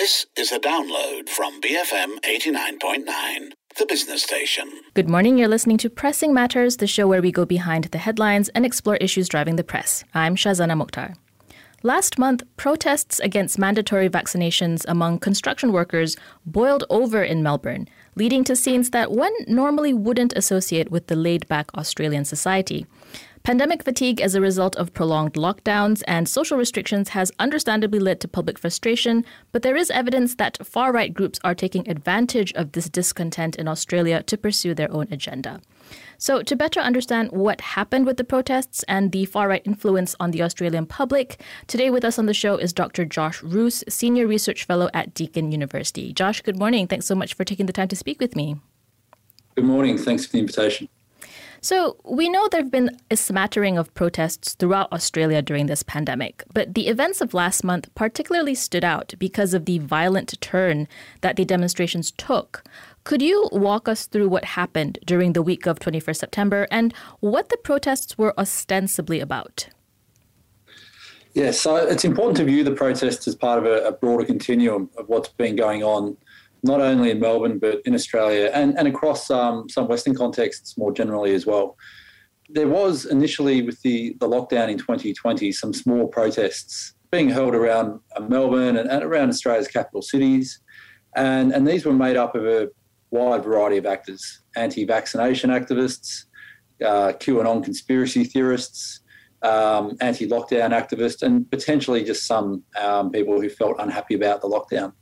This is a download from BFM 89.9, the business station. Good morning, you're listening to Pressing Matters, the show where we go behind the headlines and explore issues driving the press. I'm Shazana Mukhtar. Last month, protests against mandatory vaccinations among construction workers boiled over in Melbourne, leading to scenes that one normally wouldn't associate with the laid-back Australian society. Pandemic fatigue as a result of prolonged lockdowns and social restrictions has understandably led to public frustration, but there is evidence that far-right groups are taking advantage of this discontent in Australia to pursue their own agenda. So to better understand what happened with the protests and the far-right influence on the Australian public, today with us on the show is Dr. Josh Roos, Senior Research Fellow at Deakin University. Josh, good morning. Thanks so much for taking the time to speak with me. Good morning. Thanks for the invitation. So we know there have been a smattering of protests throughout Australia during this pandemic, but the events of last month particularly stood out because of the violent turn that the demonstrations took. Could you walk us through what happened during the week of 21st September and what the protests were ostensibly about? Yeah, so it's important to view the protests as part of a broader continuum of what's been going on, not only in Melbourne, but in Australia and across some Western contexts more generally as well. There was initially with the lockdown in 2020, some small protests being held around Melbourne and around Australia's capital cities. And these were made up of a wide variety of actors, anti-vaccination activists, QAnon conspiracy theorists, anti-lockdown activists, and potentially just some people who felt unhappy about the lockdown.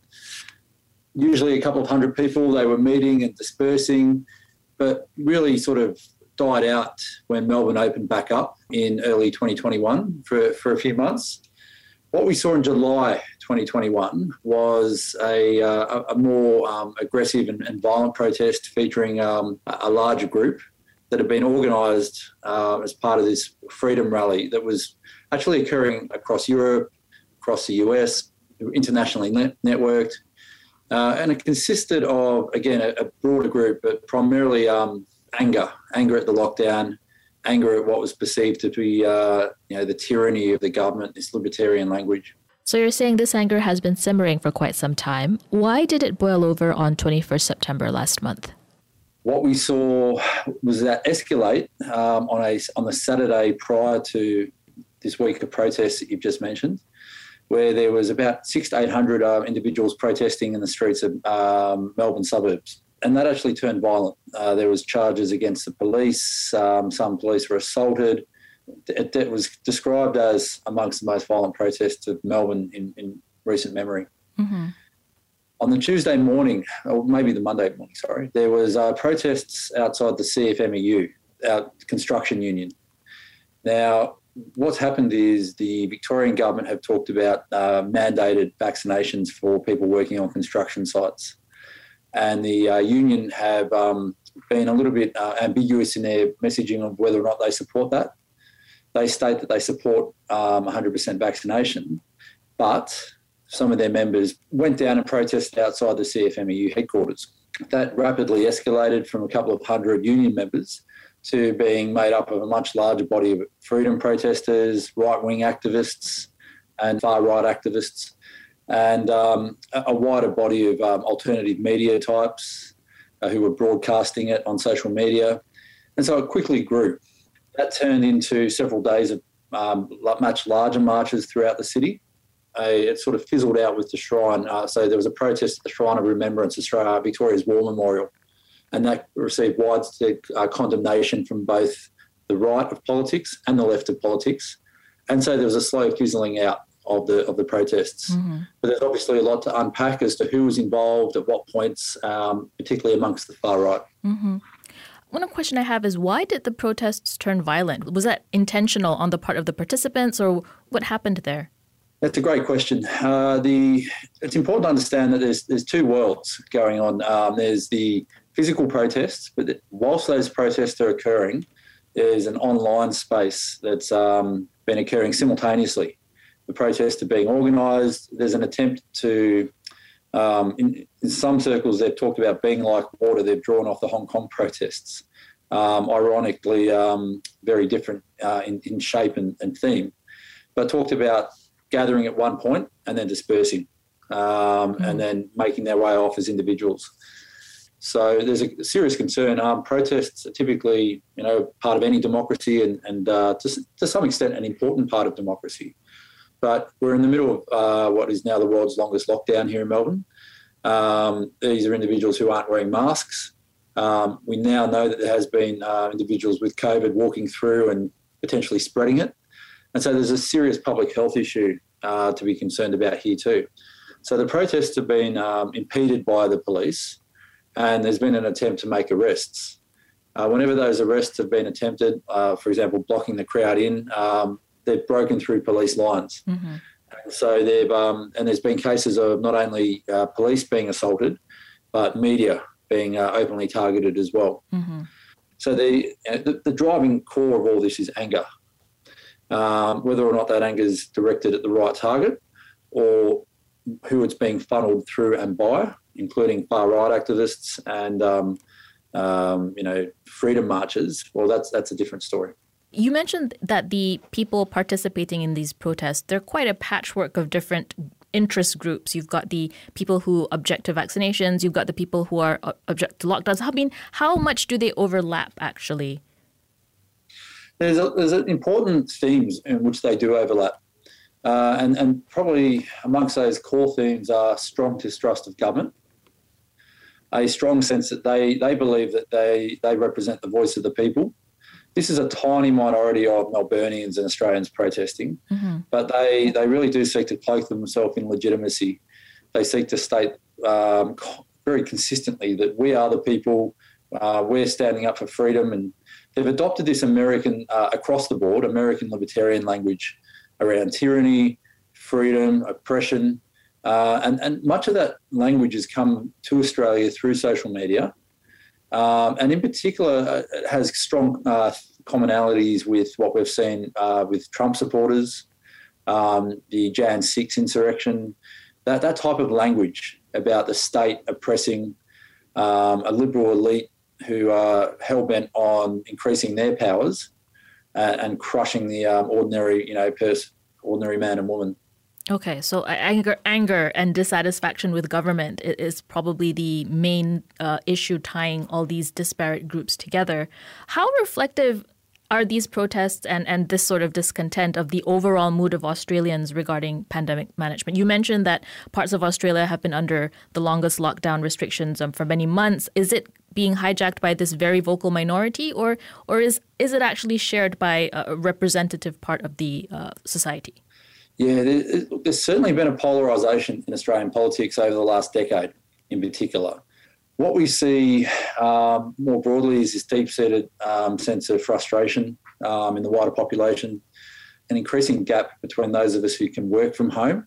Usually a couple of hundred people, they were meeting and dispersing, but really sort of died out when Melbourne opened back up in early 2021 for a few months. What we saw in July 2021 was a more aggressive and violent protest featuring a larger group that had been organised as part of this freedom rally that was actually occurring across Europe, across the US, internationally networked. And it consisted of, again, a broader group, but primarily anger at the lockdown, anger at what was perceived to be, the tyranny of the government, this libertarian language. So you're saying this anger has been simmering for quite some time. Why did it boil over on 21st September last month? What we saw was that escalate on the Saturday prior to this week of protests that you've just mentioned, where there was about 600 to 800 individuals protesting in the streets of Melbourne suburbs. And that actually turned violent. There was charges against the police. Some police were assaulted. It was described as amongst the most violent protests of Melbourne in recent memory. Mm-hmm. On the Tuesday morning, or maybe the Monday morning, there was protests outside the CFMEU, our construction union. Now, what's happened is the Victorian government have talked about mandated vaccinations for people working on construction sites. And the union have been a little bit ambiguous in their messaging of whether or not they support that. They state that they support 100% vaccination, but some of their members went down and protested outside the CFMEU headquarters. That rapidly escalated from a couple of hundred union members to being made up of a much larger body of freedom protesters, right-wing activists and far-right activists, and a wider body of alternative media types who were broadcasting it on social media. And so it quickly grew. That turned into several days of much larger marches throughout the city. It sort of fizzled out with the Shrine. So there was a protest at the Shrine of Remembrance, Victoria's War Memorial, and that received widespread condemnation from both the right of politics and the left of politics. And so there was a slow fizzling out of the protests. Mm-hmm. But there's obviously a lot to unpack as to who was involved, at what points, particularly amongst the far right. Mm-hmm. One question I have is, why did the protests turn violent? Was that intentional on the part of the participants, or what happened there? That's a great question. It's important to understand that there's two worlds going on. There's the physical protests, but whilst those protests are occurring, there's an online space that's been occurring simultaneously. The protests are being organised. There's an attempt to, in some circles, they've talked about being like water. They've drawn off the Hong Kong protests, ironically very different in shape and theme, but talked about gathering at one point and then dispersing. and then making their way off as individuals. So there's a serious concern. Protests are typically, part of any democracy and to some extent an important part of democracy. But we're in the middle of what is now the world's longest lockdown here in Melbourne. These are individuals who aren't wearing masks. We now know that there has been individuals with COVID walking through and potentially spreading it. And so there's a serious public health issue to be concerned about here too. So the protests have been impeded by the police, and there's been an attempt to make arrests. Whenever those arrests have been attempted, for example, blocking the crowd in, they've broken through police lines. Mm-hmm. So and there's been cases of not only police being assaulted, but media being openly targeted as well. Mm-hmm. So the driving core of all this is anger. Whether or not that anger is directed at the right target or who it's being funneled through and by, including far-right activists and, freedom marches, well, that's a different story. You mentioned that the people participating in these protests, they're quite a patchwork of different interest groups. You've got the people who object to vaccinations. You've got the people who are object to lockdowns. I mean, how much do they overlap, actually? There's important themes in which they do overlap. And probably amongst those core themes are strong distrust of government, a strong sense that they believe that they represent the voice of the people. This is a tiny minority of Melburnians and Australians protesting, mm-hmm. but they really do seek to cloak themselves in legitimacy. They seek to state very consistently that we are the people, we're standing up for freedom, and they've adopted this American, across the board, American libertarian language around tyranny, freedom, oppression, and much of that language has come to Australia through social media. And in particular, it has strong commonalities with what we've seen with Trump supporters, the Jan 6 insurrection, that type of language about the state oppressing a liberal elite who are hell-bent on increasing their powers and crushing the ordinary man and woman. Okay, so anger and dissatisfaction with government is probably the main issue tying all these disparate groups together. How reflective are these protests and this sort of discontent of the overall mood of Australians regarding pandemic management? You mentioned that parts of Australia have been under the longest lockdown restrictions for many months. Is it being hijacked by this very vocal minority, or is it actually shared by a representative part of the society? Yeah, there's certainly been a polarisation in Australian politics over the last decade in particular. What we see more broadly is this deep-seated sense of frustration in the wider population, an increasing gap between those of us who can work from home.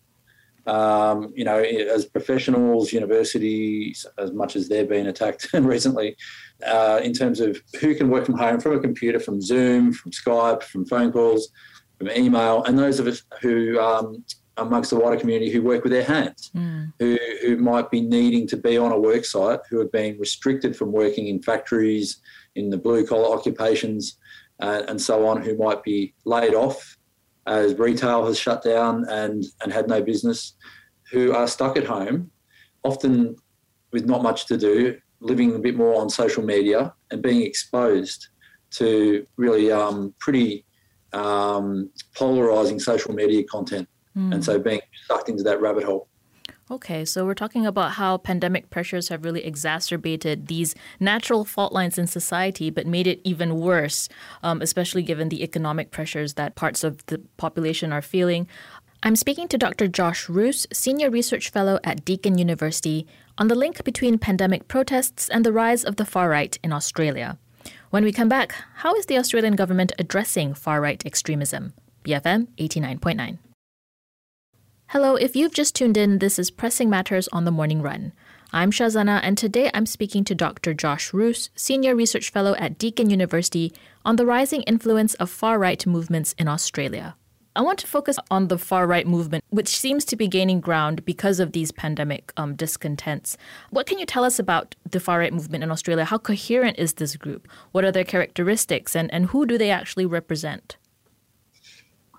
As professionals, universities, as much as they're being attacked recently, in terms of who can work from home, from a computer, from Zoom, from Skype, from phone calls, from email, and those of us who, amongst the wider community, who work with their hands, who might be needing to be on a work site, who are being restricted from working in factories, in the blue-collar occupations, and so on, who might be laid off as retail has shut down and had no business, who are stuck at home, often with not much to do, living a bit more on social media and being exposed to really pretty polarising social media content, and so being sucked into that rabbit hole. Okay, so we're talking about how pandemic pressures have really exacerbated these natural fault lines in society, but made it even worse, especially given the economic pressures that parts of the population are feeling. I'm speaking to Dr. Josh Roos, Senior Research Fellow at Deakin University, on the link between pandemic protests and the rise of the far-right in Australia. When we come back, how is the Australian government addressing far-right extremism? BFM 89.9. Hello, if you've just tuned in, this is Pressing Matters on the Morning Run. I'm Shazana, and today I'm speaking to Dr. Josh Roos, Senior Research Fellow at Deakin University, on the rising influence of far-right movements in Australia. I want to focus on the far-right movement, which seems to be gaining ground because of these pandemic discontents. What can you tell us about the far-right movement in Australia? How coherent is this group? What are their characteristics, and who do they actually represent?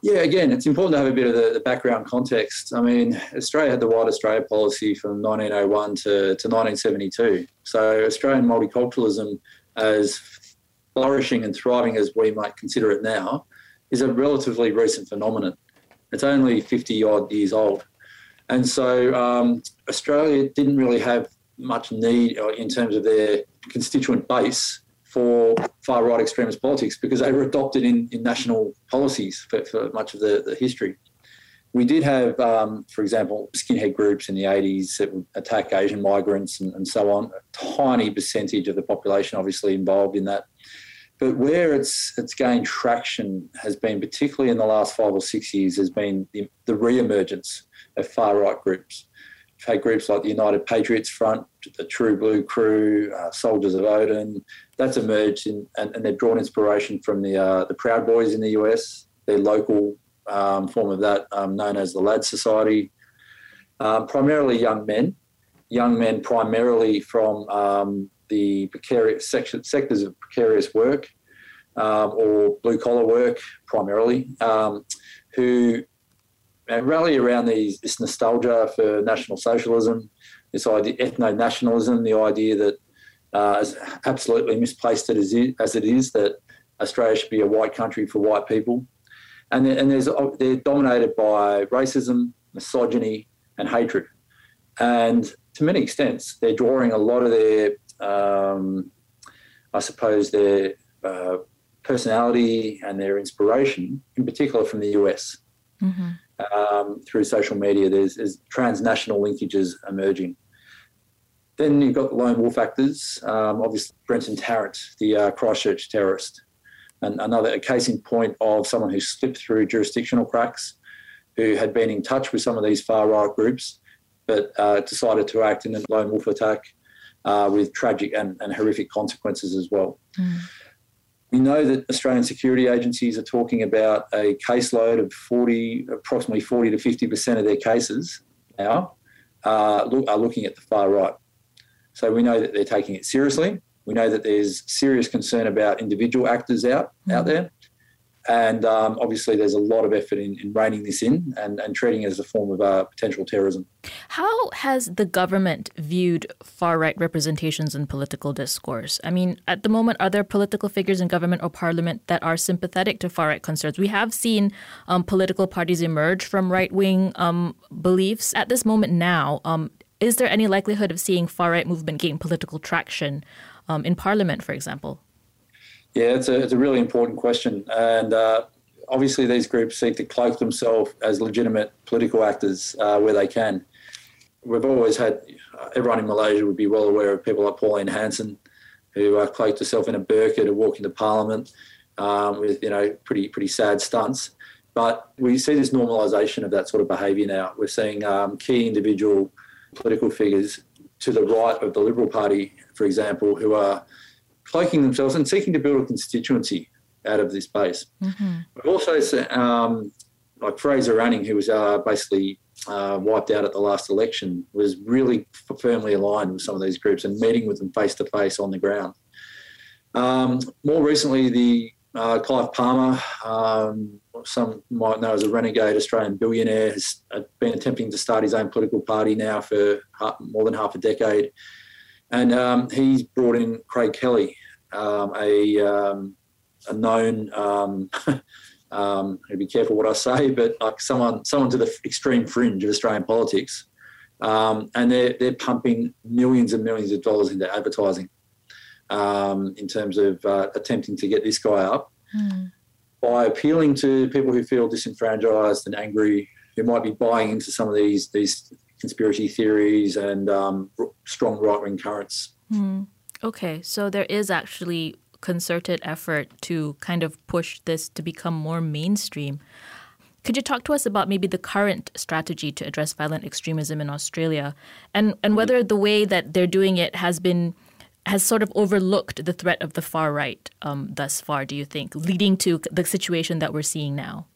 Yeah, again, it's important to have a bit of the background context. I mean, Australia had the White Australia policy from 1901 to 1972. So Australian multiculturalism, as flourishing and thriving as we might consider it now, is a relatively recent phenomenon. It's only 50-odd years old. And so Australia didn't really have much need in terms of their constituent base for far-right extremist politics because they were adopted in national policies for much of the history. We did have, for example, skinhead groups in the 80s that would attack Asian migrants and so on. A tiny percentage of the population obviously involved in that. But where it's gained traction has been, particularly in the last 5 or 6 years, has been the re-emergence of far-right groups. We've had groups like the United Patriots Front, the True Blue Crew, Soldiers of Odin. That's emerged and they've drawn inspiration from the Proud Boys in the US, their local form of that known as the Lad Society. Primarily young men primarily from the precarious sectors of precarious work or blue-collar work primarily, who rally around this nostalgia for National Socialism, this idea, ethno-nationalism, the idea that as absolutely misplaced as it is, that Australia should be a white country for white people. And they're dominated by racism, misogyny and hatred. And to many extents, they're drawing a lot of their, I suppose, their personality and their inspiration, in particular from the US. Mm-hmm. Through social media, there's transnational linkages emerging. Then you've got the lone wolf actors, obviously Brenton Tarrant, the Christchurch terrorist, and a case in point of someone who slipped through jurisdictional cracks, who had been in touch with some of these far-right groups, but decided to act in a lone wolf attack with tragic and horrific consequences as well. Mm. We know that Australian security agencies are talking about a caseload of approximately 40 to 50% of their cases now are looking at the far right. So we know that they're taking it seriously. We know that there's serious concern about individual actors out there. And obviously there's a lot of effort in reining this in and treating it as a form of potential terrorism. How has the government viewed far-right representations in political discourse? I mean, at the moment, are there political figures in government or parliament that are sympathetic to far-right concerns? We have seen political parties emerge from right-wing beliefs. At this moment now, is there any likelihood of seeing far-right movement gain political traction in parliament, for example? Yeah, it's a really important question. And obviously these groups seek to cloak themselves as legitimate political actors where they can. We've always had, everyone in Malaysia would be well aware of people like Pauline Hanson, who cloaked herself in a burqa to walk into Parliament with, pretty sad stunts. But we see this normalisation of that sort of behaviour now. We're seeing key individual political figures to the right of the Liberal Party, for example, who are cloaking themselves and seeking to build a constituency out of this base. Mm-hmm. We've also seen, like Fraser Anning, who was basically wiped out at the last election, was really firmly aligned with some of these groups and meeting with them face-to-face on the ground. More recently, the Clive Palmer, some might know as a renegade Australian billionaire, has been attempting to start his own political party now for more than half a decade. And he's brought in Craig Kelly, a known, I'll be careful what I say, but like someone to the extreme fringe of Australian politics. And they're pumping millions and millions of dollars into advertising in terms of attempting to get this guy up by appealing to people who feel disenfranchised and angry, who might be buying into some of these conspiracy theories and strong right-wing currents. Okay, so there is actually concerted effort to kind of push this to become more mainstream. Could you talk to us about maybe the current strategy to address violent extremism in Australia and whether the way that they're doing it has sort of overlooked the threat of the far right thus far, do you think, leading to the situation that we're seeing now?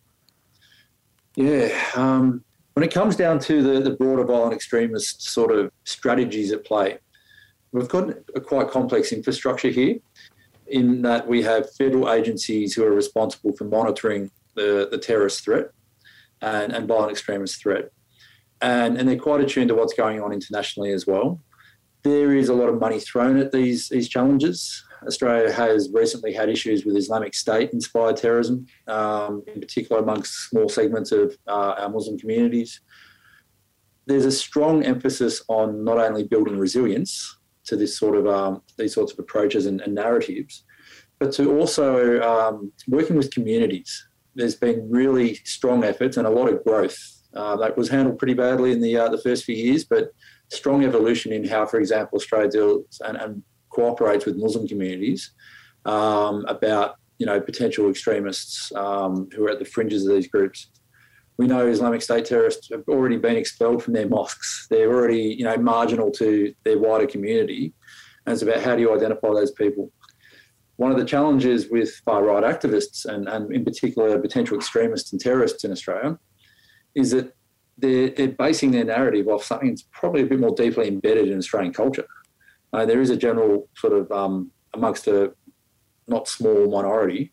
Yeah, when it comes down to the broader violent extremist sort of strategies at play, we've got a quite complex infrastructure here in that we have federal agencies who are responsible for monitoring the terrorist threat and violent extremist threat. And they're quite attuned to what's going on internationally as well. There is a lot of money thrown at these challenges. Australia has recently had issues with Islamic State-inspired terrorism, in particular amongst small segments of our Muslim communities. There's a strong emphasis on not only building resilience to this sort of these sorts of approaches and narratives, but to also working with communities. There's been really strong efforts and a lot of growth. That was handled pretty badly in the first few years, but strong evolution in how, for example, Australia deals and cooperates with Muslim communities about, potential extremists who are at the fringes of these groups. We know Islamic State terrorists have already been expelled from their mosques. They're already, marginal to their wider community. And it's about how do you identify those people. One of the challenges with far-right activists and in particular potential extremists and terrorists in Australia is that they're basing their narrative off something that's probably a bit more deeply embedded in Australian culture. There is a general sort of, amongst a not small minority,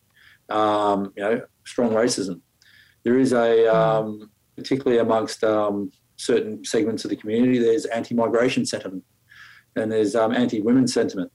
strong racism. There is particularly amongst certain segments of the community, there's anti-migration sentiment and there's anti-women sentiment.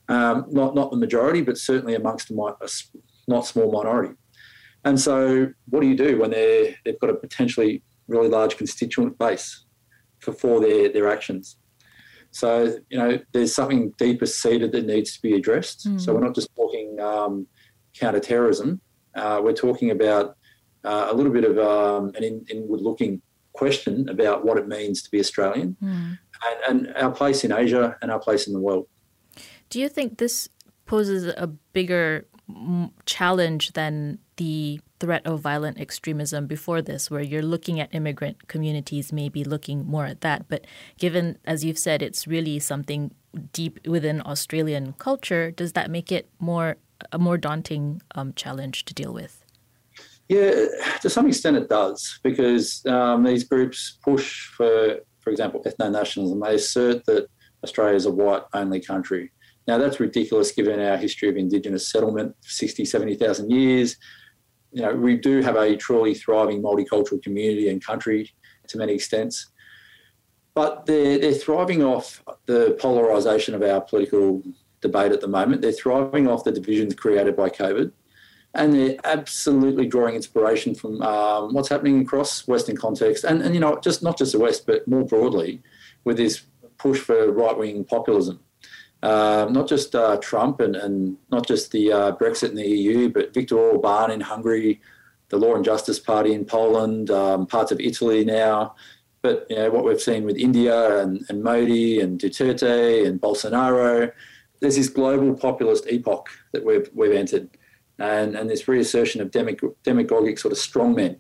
Not the majority, but certainly amongst a not small minority. And so what do you do when they've got a potentially really large constituent base for their actions? So, there's something deeper seated that needs to be addressed. So we're not just talking counter-terrorism. We're talking about a little bit of an inward-looking question about what it means to be Australian and our place in Asia and our place in the world. Do you think this poses a bigger challenge than the threat of violent extremism before this, where you're looking at immigrant communities, maybe looking more at that? But given, as you've said, it's really something deep within Australian culture, does that make it a more daunting challenge to deal with? Yeah, to some extent it does, because these groups push for example, ethno-nationalism. They assert that Australia is a white-only country. Now, that's ridiculous given our history of Indigenous settlement, 60, 70,000 years. We do have a truly thriving multicultural community and country to many extents. But they're thriving off the polarisation of our political debate at the moment. They're thriving off the divisions created by COVID. And they're absolutely drawing inspiration from what's happening across Western context and just not just the West, but more broadly with this push for right-wing populism. Not just Trump and not just the Brexit in the EU, but Viktor Orban in Hungary, the Law and Justice Party in Poland, parts of Italy now. But what we've seen with India and Modi and Duterte and Bolsonaro, there's this global populist epoch that we've entered. And this reassertion of demagogic sort of strongmen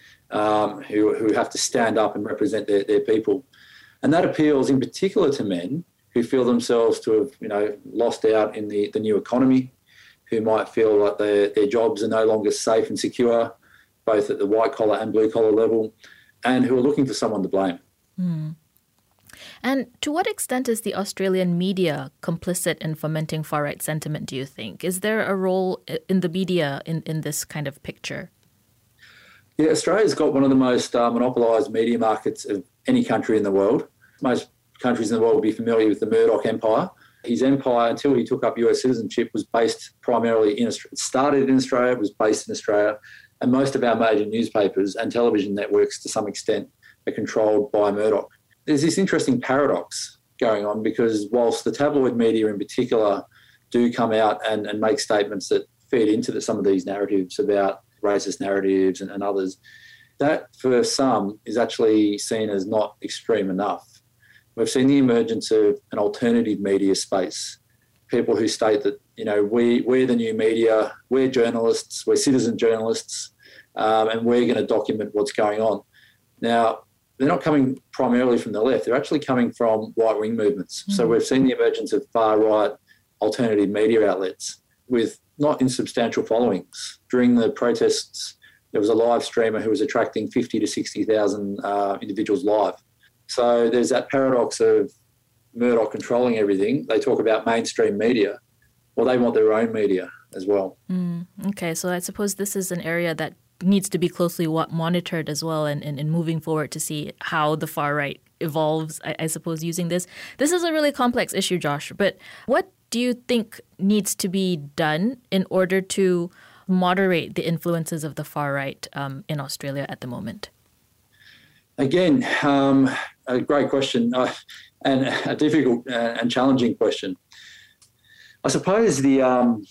who have to stand up and represent their people. And that appeals in particular to men who feel themselves to have, lost out in the new economy, who might feel like their jobs are no longer safe and secure, both at the white-collar and blue-collar level, and who are looking for someone to blame. And to what extent is the Australian media complicit in fomenting far-right sentiment, do you think? Is there a role in the media in this kind of picture? Yeah, Australia's got one of the most monopolised media markets of any country in the world. Most countries in the world will be familiar with the Murdoch empire. His empire, until he took up US citizenship, was based primarily in Australia. It started in Australia, it was based in Australia, and most of our major newspapers and television networks, to some extent, are controlled by Murdoch. There's this interesting paradox going on because whilst the tabloid media in particular do come out and make statements that feed into some of these narratives about racist narratives and others, that for some is actually seen as not extreme enough. We've seen the emergence of an alternative media space, people who state that, we're the new media, we're journalists, we're citizen journalists, and we're going to document what's going on. Now, they're not coming primarily from the left. They're actually coming from right-wing movements. So we've seen the emergence of far-right alternative media outlets with not insubstantial followings. During the protests, there was a live streamer who was attracting 50 to 60,000 individuals live. So there's that paradox of Murdoch controlling everything. They talk about mainstream media. Well, they want their own media as well. Okay, so I suppose this is an area that needs to be closely monitored as well and moving forward to see how the far right evolves, I suppose, using this. This is a really complex issue, Josh, but what do you think needs to be done in order to moderate the influences of the far right in Australia at the moment? Again, a great question and a difficult and challenging question. I suppose the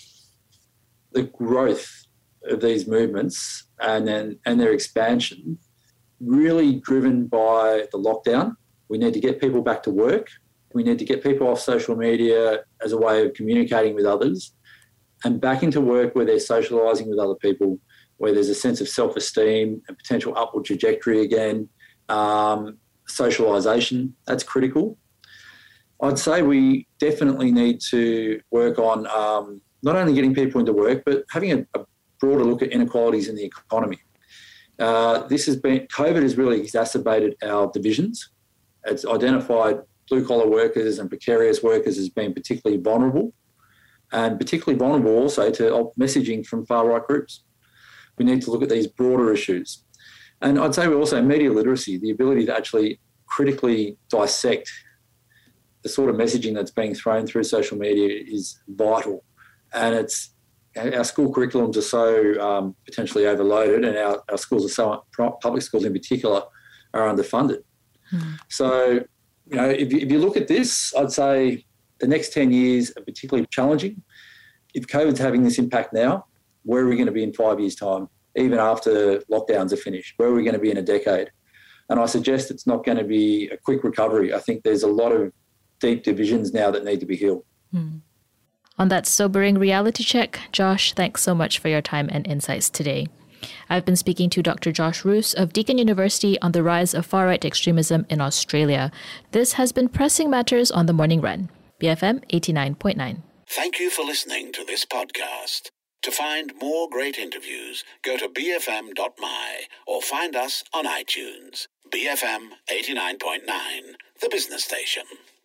growth of these movements and their expansion really driven by the lockdown. We need to get people back to work. We need to get people off social media as a way of communicating with others and back into work where they're socialising with other people, where there's a sense of self-esteem and potential upward trajectory again. Socialisation, that's critical. I'd say we definitely need to work on not only getting people into work, but having a broader look at inequalities in the economy. COVID has really exacerbated our divisions. It's identified blue-collar workers and precarious workers as being particularly vulnerable, and particularly vulnerable also to messaging from far-right groups. We need to look at these broader issues. And I'd say we also media literacy, the ability to actually critically dissect the sort of messaging that's being thrown through social media is vital. And our school curriculums are so potentially overloaded, and our schools are so, public schools in particular, are underfunded. So, if you look at this, I'd say the next 10 years are particularly challenging. If COVID's having this impact now, where are we going to be in 5 years' time? Even after lockdowns are finished, where are we going to be in a decade? And I suggest it's not going to be a quick recovery. I think there's a lot of deep divisions now that need to be healed. On that sobering reality check, Josh, thanks so much for your time and insights today. I've been speaking to Dr. Josh Roos of Deakin University on the rise of far-right extremism in Australia. This has been Pressing Matters on the Morning Run, BFM 89.9. Thank you for listening to this podcast. To find more great interviews, go to bfm.my or find us on iTunes. BFM 89.9, the business station.